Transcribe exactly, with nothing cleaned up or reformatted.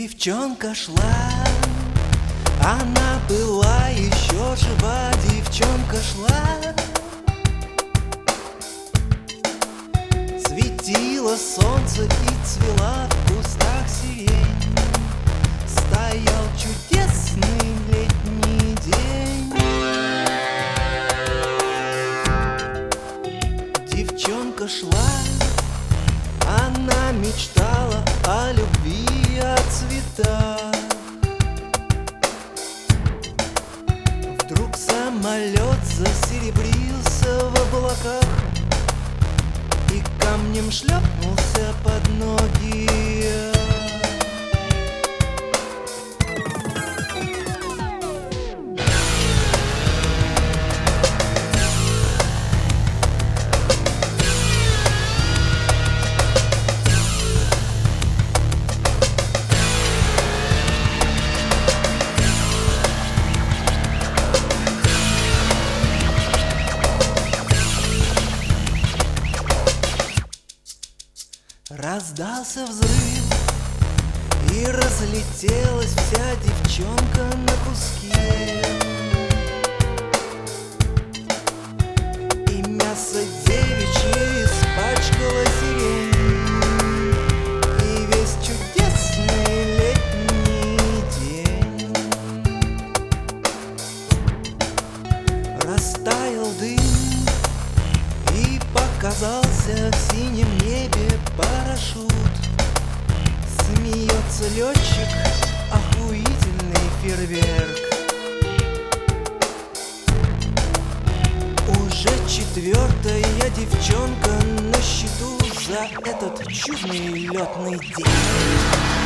Девчонка шла, она была еще жива. Девчонка шла, светило солнце и цвела в кустах сирень. Стоял чудесный летний день. Девчонка шла, она мечтала о любви, о цветах. Вдруг самолет засеребрился в облаках и камнем шлепнулся под ноги. Раздался взрыв, и разлетелась вся девчонка на куски. И мясо девичье испачкало сирень, и весь чудесный летний день. Растаял дым, и показался в синем небе парашют. Смеется летчик, охуительный фейерверк. Уже четвертая девчонка на счету за этот чудный летный день.